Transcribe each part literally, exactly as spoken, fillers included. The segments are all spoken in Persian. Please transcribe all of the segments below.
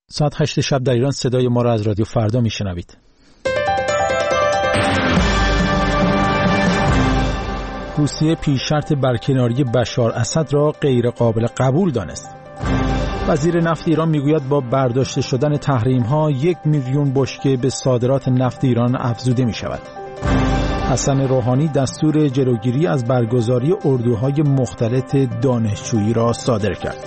ساعت هشت شب در ایران صدای ما را از رادیو فردا میشنوید. روسیه پیش شرط برکناری بشار اسد را غیر قابل قبول دانست. وزیر نفت ایران میگوید با برداشته شدن تحریم ها یک میلیون بشکه به صادرات نفت ایران افزوده می شود. حسن روحانی دستور جلوگیری از برگزاری اردوهای مختلط دانشجویی را صادر کرد.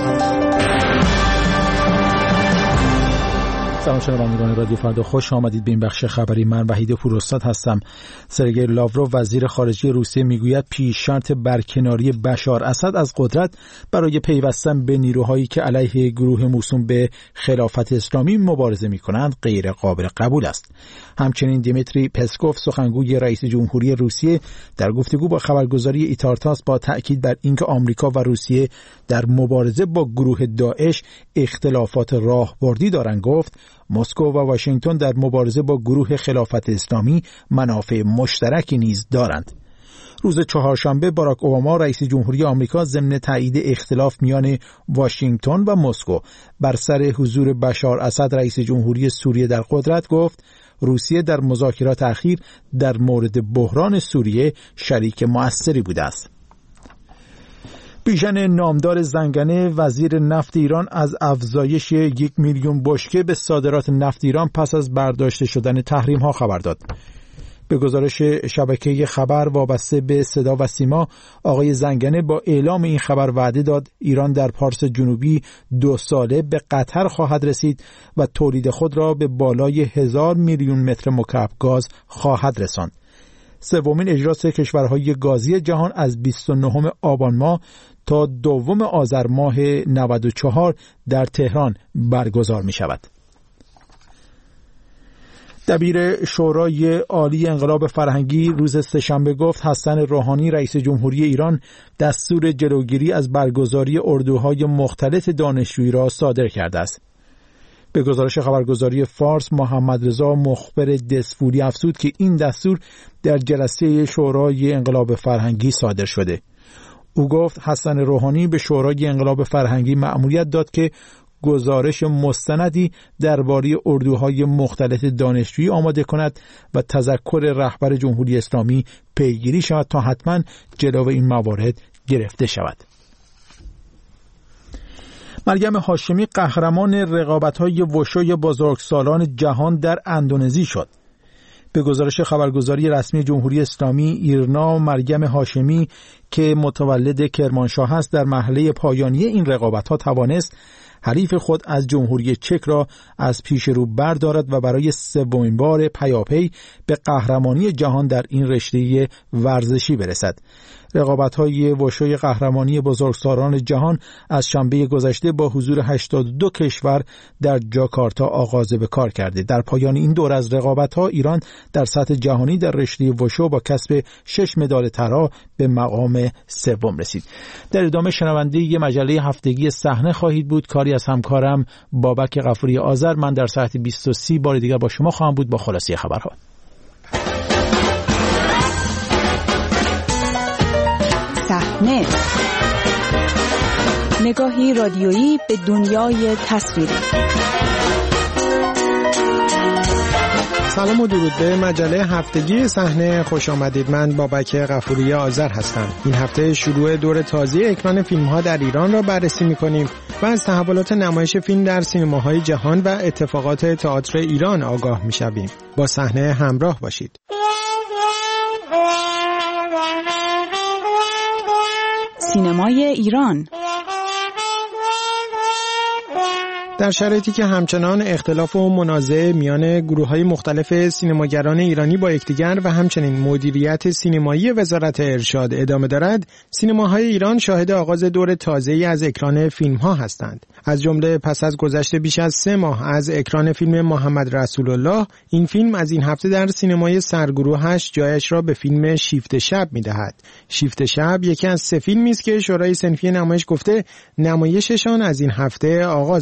سلام شنوندگان رادیو فردا، خوش آمدید به این بخش خبری. من وحید پوراستاد هستم. سرگئی لاوروف وزیر خارجه روسیه میگوید پیش شرط برکناری بشار اسد از قدرت برای پیوستن به نیروهایی که علیه گروه موسوم به خلافت اسلامی مبارزه میکنند غیر قابل قبول است. همچنین دیمیتری پسکوف سخنگوی رئیس جمهوری روسیه در گفتگو با خبرگزاری ایتارتاس با تأکید بر اینکه آمریکا و روسیه در مبارزه با گروه داعش اختلافات راهبردی دارند گفت مسکو و واشنگتن در مبارزه با گروه خلافت اسلامی منافع مشترکی نیز دارند. روز چهارشنبه باراک اوباما رئیس جمهوری آمریکا ضمن تایید اختلاف میان واشنگتن و مسکو بر سر حضور بشار اسد رئیس جمهوری سوریه در قدرت گفت روسیه در مذاکرات اخیر در مورد بحران سوریه شریک مؤثری بوده است. بیژن نامدار زنگنه وزیر نفت ایران از افزایش یک میلیون بشکه به صادرات نفت ایران پس از برداشته شدن تحریم ها خبر داد. به گزارش شبکه خبر وابسته به صدا و سیما، آقای زنگنه با اعلام این خبر وعده داد ایران در پارس جنوبی دو ساله به قطر خواهد رسید و تولید خود را به بالای هزار میلیون متر مکعب گاز خواهد رساند. سومین اجلاس کشورهای گازی جهان از بیست و نهم آبان ماه تا دوم آذر ماه نود و چهار در تهران برگزار می شود. دبیر شورای عالی انقلاب فرهنگی روز سه‌شنبه گفت حسن روحانی رئیس جمهوری ایران دستور جلوگیری از برگزاری اردوهای مختلط دانشجویی را صادر کرده است. به گزارش خبرگزاری فارس، محمد رضا مخبر دسفولی افزود که این دستور در جلسه شورای انقلاب فرهنگی صادر شده. او گفت حسن روحانی به شورای انقلاب فرهنگی مأموریت داد که گزارش مستندی درباره اردوهای مختلط دانشجویی آماده کند و تذکر رهبر جمهوری اسلامی پیگیری شود تا حتما جلو این موارد گرفته شود. مریم هاشمی قهرمان رقابت‌های وشوی بزرگسالان جهان در اندونزی شد. به گزارش خبرگزاری رسمی جمهوری اسلامی، ایرنا مریم هاشمی که متولد کرمانشاه است در مرحله پایانی این رقابت‌ها توانست حریف خود از جمهوری چک را از پیش رو بردارد و برای سومین بار پیاپی به قهرمانی جهان در این رشته ورزشی برسد. رقابت‌های وشوی قهرمانی بزرگسالان جهان از شنبه گذشته با حضور هشتاد و دو کشور در جاکارتا آغاز به کار کرده. در پایان این دور از رقابت‌ها ایران در سطح جهانی در رشته وشو با کسب شش مدال طلا به مقام سوم رسید. در ادامه شنونده ی مجله هفتگی صحنه خواهید بود. کاری از همکارم بابک غفوری آذر. من در ساعت بیست و سه بار دیگر با شما خواهم بود با خلاصه خبرها. صحنه، نگاهی رادیویی به دنیای تصویری. سلام و درود به مجله هفتگی صحنه خوش آمدید. من بابک غفوری آذر هستم. این هفته شروع دور تازه اکران فیلم‌ها در ایران را بررسی می‌کنیم و از تحولات نمایش فیلم در سینماهای جهان و اتفاقات تئاتر ایران آگاه می‌شویم. با صحنه همراه باشید. سینمای ایران در شرایطی که همچنان اختلاف و منازعه میان گروه‌های مختلف سینماگران ایرانی با یکدیگر و همچنین مدیریت سینمایی وزارت ارشاد ادامه دارد، سینماهای ایران شاهد آغاز دور تازه‌ای از اکران فیلم‌ها هستند. از جمله پس از گذشت بیش از سه ماه از اکران فیلم محمد رسول الله، این فیلم از این هفته در سینمای سرگروهش جایش را به فیلم شیفت شب می‌دهد. شیفت شب یکی از سه فیلمی است که شورای صنفی نمایش گفته نمایششان از این هفته آغاز می‌شود.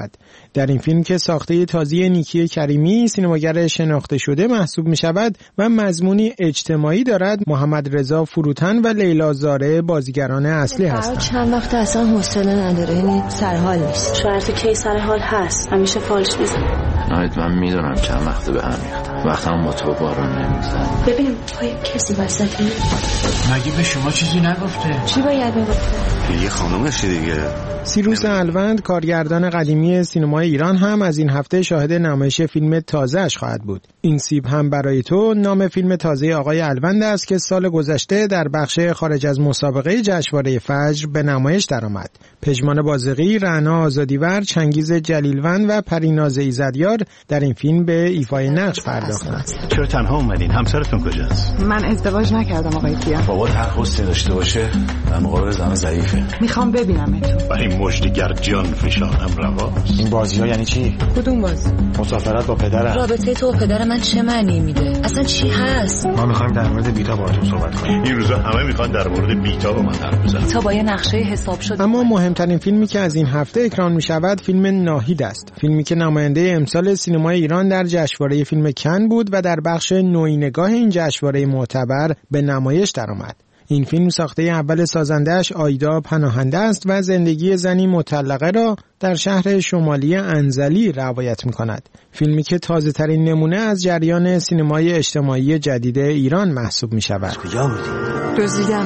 شود. در این فیلم که ساخته تازی نیکی کریمی، سینماگر شناخته شده محسوب می شود و مضمونی اجتماعی دارد، محمد رضا فروتن و لیلا زاره بازیگران اصلی هستند. چند وقت اصلا حوصله نداره، یعنی سرحال نیست. شرط کی سرحال هست، همیشه فالش میزنه. نهایت من میدونم چند وقت به هم ریختم، وقتم با تو بارون نمیزن. ببینم پای کسی وسطی؟ مگه به شما چیزی نگفته؟ چی باید میگفته؟ یه خانومشه دیگه. سیروس الوند، کارگردان قدیمی سینمای ایران، هم از این هفته شاهد نمایش فیلم تازه‌اش خواهد بود. این سیب هم برای تو نام فیلم تازه آقای الوند است که سال گذشته در بخش خارج از مسابقه جشنواره فجر به نمایش درآمد. پژمان بازقی، رعنا آزادیور، چنگیز جلیلوند و پریناز ایزدیار در این فیلم به ایفای نقش پرداختند. چرا تنها اومدین؟ همسرتون کجاست؟ من ازدواج نکردم آقای کیا. بابات هر حسی داشته باشه در مقابل زن ضعیفه. میخوام ببینمتون. برای مژدگر جان فشانم رواست. این بازی‌ها یعنی چی؟ کدوم بازی؟ مسافرت با پدرم. رابطه تو و پدر من چه معنی میده؟ اصلا چی هست؟ ما میخوایم در مورد بیتا باهاتون صحبت کنیم. این روزا همه میخوان در مورد بیتا با من حرف بزنن. بیتا با یه نقشه حساب شده. اما مهمترین فیلمی که از این هفته اکران میشود فیلم ناهید است. فیلمی که نماینده امسال سینمای ایران در جشنواره فیلم کن بود و در بخش نوینگاه این جشنواره معتبر به نمایش درآمد. این فیلم ساخته اول سازنده‌اش آیدا پناهنده است و زندگی زنی مطلقه را در شهر شمالی انزلی روایت می‌کند. فیلمی که تازه‌ترین نمونه از جریان سینمای اجتماعی جدید ایران محسوب می‌شود. کجا بودی؟ دزدیدم.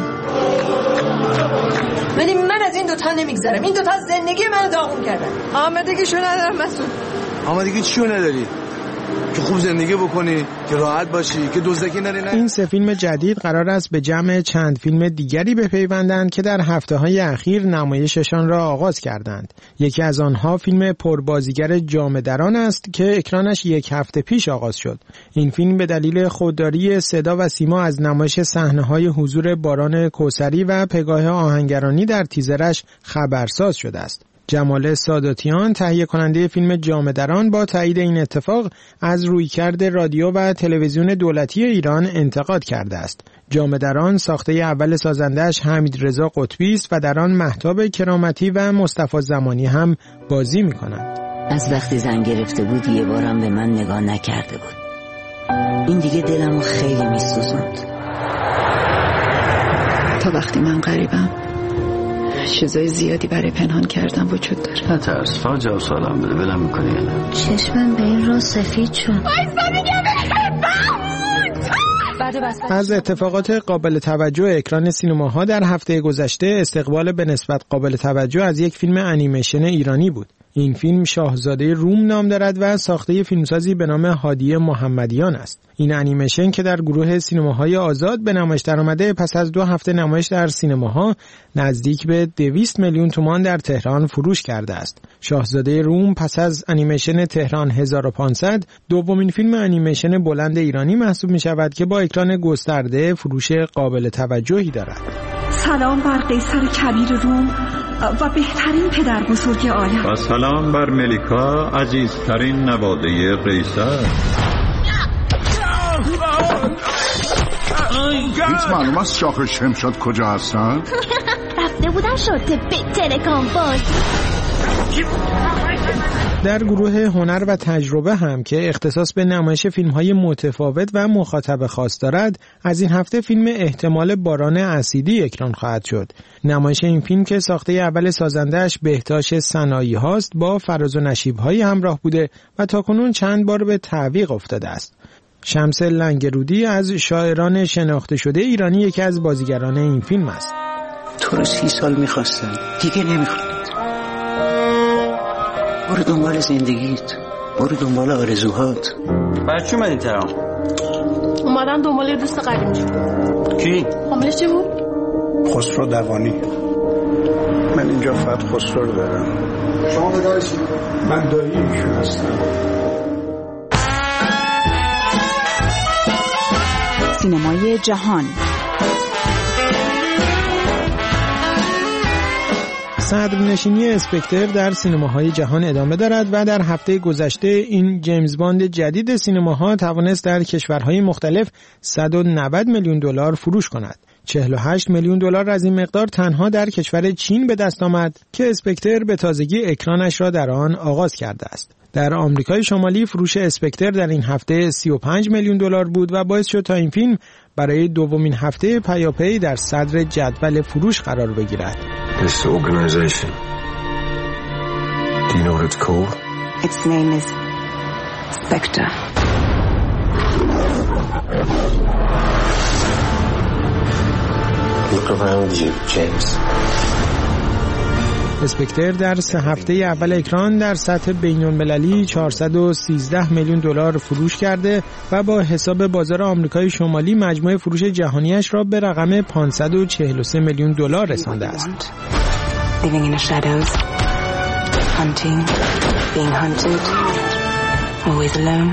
ولی من از این دوتا نمیگذرم. این دوتا زندگی منو داغون کردن. آمادگیشو ندارم مسعود. آمادگی چیو نداری؟ که خوب زندگی بکنی، که راحت باشی، که دزدکی نری. نه این سه فیلم جدید قرار است به جمع چند فیلم دیگری بپیوندند که در هفته‌های اخیر نمایششان را آغاز کردند. یکی از آنها فیلم پربازیگر جامه دران است که اکرانش یک هفته پیش آغاز شد. این فیلم به دلیل خودداری صدا و سیما از نمایش صحنه‌های حضور باران کوثری و پگاه آهنگرانی در تیزرش خبرساز شده است. جمال ساداتیان، تهیه کننده فیلم جامه دران، با تایید این اتفاق از رویکرد رادیو و تلویزیون دولتی ایران انتقاد کرده است. جامه دران ساخته اول سازنده‌اش حمید رضا قطبی است و در آن مهتاب کرامتی و مصطفی زمانی هم بازی می‌کنند. از وقتی زن گرفته بود یه بارم به من نگاه نکرده بود. این دیگه دلمو خیلی می‌سوزوند. تا وقتی من غریبم چیزای زیادی برای پنهان کردن وجود داره. نترس، فقط جواب سوالم بده. ولم میکنی یا نه؟ چشمم به این رو سفید شد. از اتفاقات قابل توجه اکران سینماها در هفته گذشته استقبال به نسبت قابل توجه از یک فیلم انیمیشن ایرانی بود. این فیلم شاهزاده روم نام دارد و ساخته فیلمسازی به نام هادی محمدیان است. این انیمیشن که در گروه سینماهای آزاد به نمایش درآمده، پس از دو هفته نمایش در سینماها نزدیک به دویست میلیون تومان در تهران فروش کرده است. شاهزاده روم پس از انیمیشن تهران هزار و پانصد دومین فیلم انیمیشن بلند ایرانی محسوب می شود که با اکران گسترده فروش قابل توجهی دارد. سلام بر قیصر کبیر روم و بهترین پدر بزرگ عالم. و سلام بر ملیکا، عزیزترین نواده قیصر. هیچ معلوم است شاخ شمشاد کجا هستن؟ رفته بودن شده به تلکام باز. در گروه هنر و تجربه هم که اختصاص به نمایش فیلم‌های متفاوت و مخاطب خاص دارد، از این هفته فیلم احتمال باران اسیدی اکران خواهد شد. نمایش این فیلم که ساخته اول سازنده‌اش بهتاش صنایی هاست، با فراز و نشیب‌های همراه بوده و تاکنون چند بار به تعویق افتاده است. شمس لنگرودی از شاعران شناخته شده ایرانی یکی از بازیگران این فیلم است. تو رو سی سال می‌خواستم، دیگه نمی‌خوام. برو دنبال زندگیت، برو دنبال آرزوهات. برای چی اومدی تهران؟ اومدم دنبال دوست قدیمی. کی؟ حاملش چی بود؟ خسرو دوانی. من اینجا فقط خسرو رو دارم. شما بدارشید؟ من دایی ایشون هستم. سینمای جهان. صدرنشینی اسپکتر در سینماهای جهان ادامه دارد و در هفته گذشته این جیمز باند جدید سینماها توانست در کشورهای مختلف صد و نود میلیون دلار فروش کند. چهل و هشت میلیون دلار از این مقدار تنها در کشور چین به دست آمد که اسپکتر به تازگی اکرانش را در آن آغاز کرده است. در آمریکای شمالی فروش اسپکتر در این هفته سی و پنج میلیون دلار بود و باعث شد تا این فیلم برای دومین هفته پیاپی در صدر جدول فروش قرار بگیرد. This organization. Do you know what it's called? Its name is Spectre. Look around you, James. اسپکتر در سه هفته اول اکران در سطح بین‌المللی چهارصد و سیزده میلیون دلار فروش کرده و با حساب بازار آمریکای شمالی مجموع فروش جهانیش را به رقم پانصد و چهل و سه میلیون دلار رسانده است. Living in the shadows, hunting, being hunted, always alone.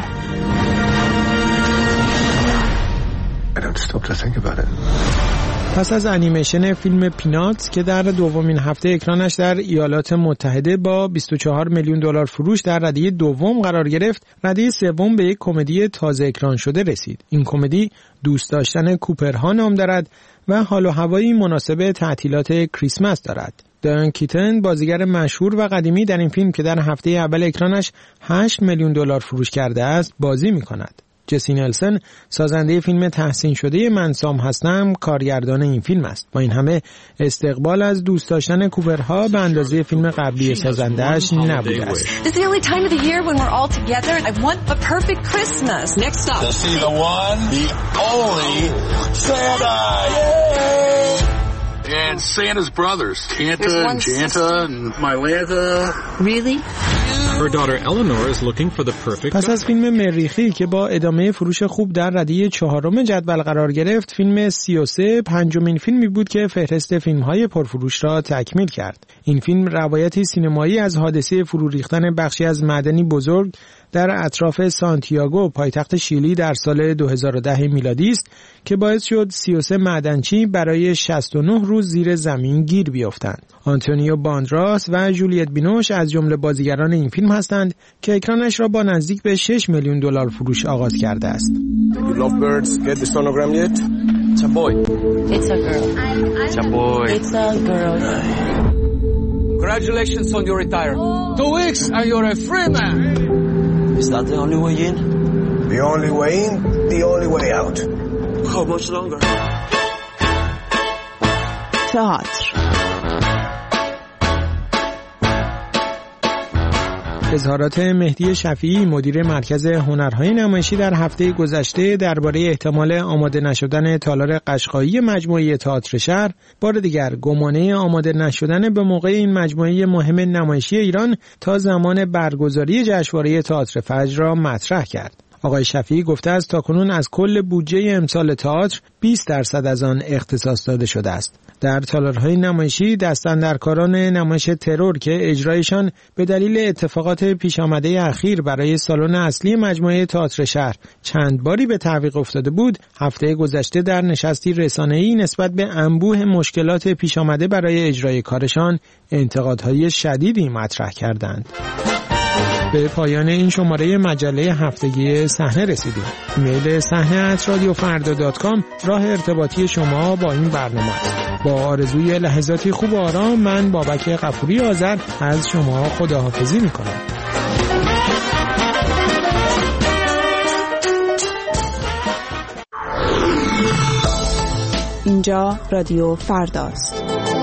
I don't stop to think about it. پس از انیمیشن فیلم پیناتس که در دومین هفته اکرانش در ایالات متحده با بیست و چهار میلیون دلار فروش در رده دوم قرار گرفت، رده سوم به یک کمدی تازه اکران شده رسید. این کمدی دوست داشتن کوپرها نام دارد و حال و هوایی مناسب تعطیلات کریسمس دارد. دایان کیتن بازیگر مشهور و قدیمی در این فیلم که در هفته اول اکرانش هشت میلیون دلار فروش کرده است بازی می‌کند. جسی نلسن سازنده فیلم تحسین شده من سام هستم کارگردان این فیلم است. با این همه استقبال از دوست داشتن کوپرها به اندازه فیلم قبلی سازنده‌اش نبوده است. This is the only time of the year when we're all together. I want a perfect Christmas. Next up. To see the one, the only Santa. Yay! And Santa's brothers, Santa and Janta and Mylanta. Really? Her daughter Eleanor is looking for the perfect. پس از فیلم مریخی که با ادامه فروش خوب در رده چهارم جدول قرار گرفت، فیلم سی و سه پنجمین فیلمی بود که فهرست فیلم‌های پرفروش را تکمیل کرد. این فیلم روایتی سینمایی از حادثه فرو ریختن بخشی از معدنی بزرگ در اطراف سانتیاگو پایتخت شیلی در سال دو هزار و ده میلادی است که باعث شد سی و سه معدنچی برای شصت و نه روز زیر زمین گیر بیفتند. آنتونیو باندراس و جولیت بینوش از جمله بازیگران این فیلم هستند که اکرانش را با نزدیک به شش میلیون دلار فروش آغاز کرده است. You love birds. Get the sonogram yet? It's a boy. It's a girl. It's a boy. It's a girl. Congratulations on your retirement. Two weeks and you're a free man. Is that the only way in? The only way in, the only way out. How much longer? تئاتر. اظهارات مهدی شفیعی مدیر مرکز هنرهای نمایشی در هفته گذشته درباره احتمال آماده نشدن تالار قشقایی مجموعه تئاتر شهر بار دیگر گمانه آماده نشدن به موقع این مجموعه مهم نمایشی ایران تا زمان برگزاری جشنواره تئاتر فجر را مطرح کرد. آقای شفیعی گفته است تاکنون از کل بودجه امسال تئاتر بیست درصد از آن اختصاص داده شده است. در تالارهای نمایشی دستاندرکاران نمایش ترور که اجرایشان به دلیل اتفاقات پیش آمده اخیر برای سالن اصلی مجموعه تئاتر شهر چند باری به تعویق افتاده بود، هفته گذشته در نشستی رسانه‌ای نسبت به انبوه مشکلات پیش آمده برای اجرای کارشان انتقادهای شدیدی مطرح کردند. به پایان این شماره مجله هفتگی صحنه رسیدیم. ایمیل صحنه ات رادیو فردا دات کام راه ارتباطی شما با این برنامه است. با آرزوی لحظاتی خوب و آرام من بابک غفوری آذر از شما خداحافظی میکنم. اینجا رادیو فرداست.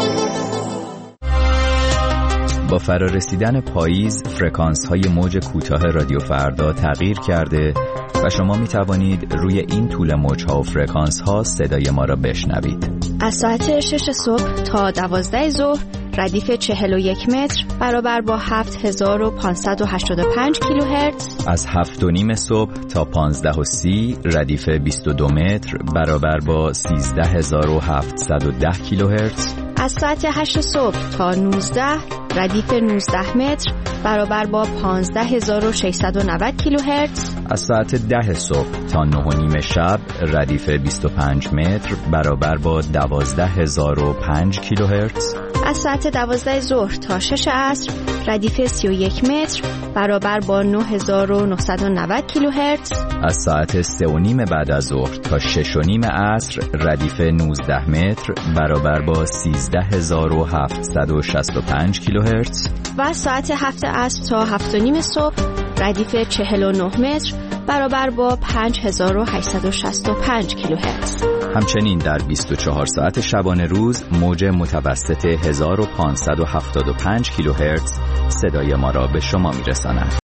با فرارسیدن پاییز فرکانس‌های موج کوتاه رادیو فردا تغییر کرده و شما می توانید روی این طول موج‌ها و فرکانس‌ها صدای ما را بشنوید. از ساعت شش صبح تا دوازده ظهر ردیف چهل و یک متر برابر با هفت هزار و پانصد و هشتاد و پنج کیلوهرتز. از هفت و نیم صبح تا پانزده و سی ردیف بیست و دو متر برابر با سیزده هزار و هفتصد و ده کیلوهرتز. از ساعت هشت صبح تا نوزده ردیف نوزده متر برابر با پانزده هزار و ششصد و نود کیلوهرتز. از ساعت ده صبح تا نه و نیم شب ردیف بیست و پنج متر برابر با دوازده هزار و پنج کیلوهرتز. از ساعت دوازده ظهر تا شش عصر ردیف سی و یک متر برابر با نه هزار و نهصد و نود کیلوهرتز. از ساعت سه و نیم بعد از ظهر تا شش و نیم عصر ردیف نوزده متر برابر با سیزده هزار و هفتصد و شصت و پنج کیلوهرتز. و از ساعت هفت عصر تا هفت و نیم صبح ردیف چهل و نه متر برابر با پنج هزار و هشتصد و شصت و پنج کیلوهرتز. همچنین در بیست و چهار ساعت شبانه روز موج متوسط هزار و پانصد و هفتاد و پنج کیلوهرتز صدای ما را به شما میرساند.